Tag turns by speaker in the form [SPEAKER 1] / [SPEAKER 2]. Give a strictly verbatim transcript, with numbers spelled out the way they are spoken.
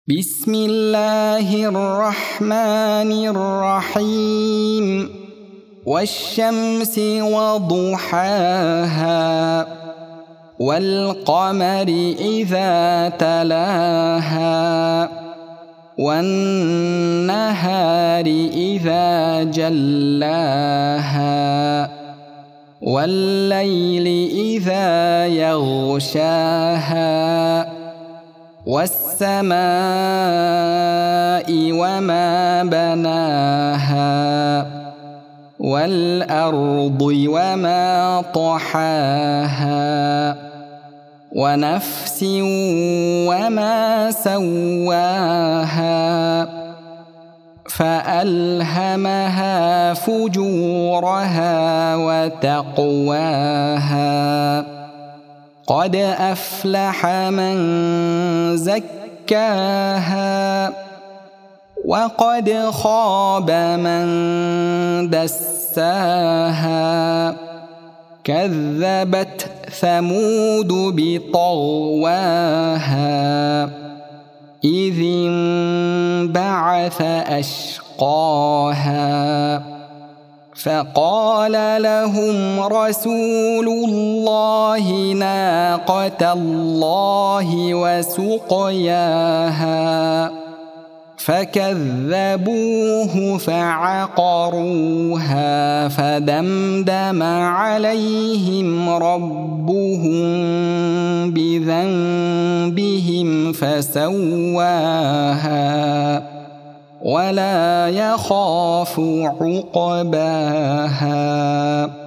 [SPEAKER 1] بسم الله الرحمن الرحيم والشمس وضحاها والقمر إذا تلاها والنهار إذا جلاها والليل إذا يغشاها والسماء وما بناها والأرض وما طحاها ونفس وما سواها فألهمها فجورها وتقواها قد أفلح من زكاها وقد خاب من دساها كذبت ثمود بطغواها إذ انبعث أشقاها فقال لهم رسول الله ناقة الله وسقياها فكذبوه فعقروها فدمدم عليهم ربهم بذنبهم فسواها ولا يخاف عقباها.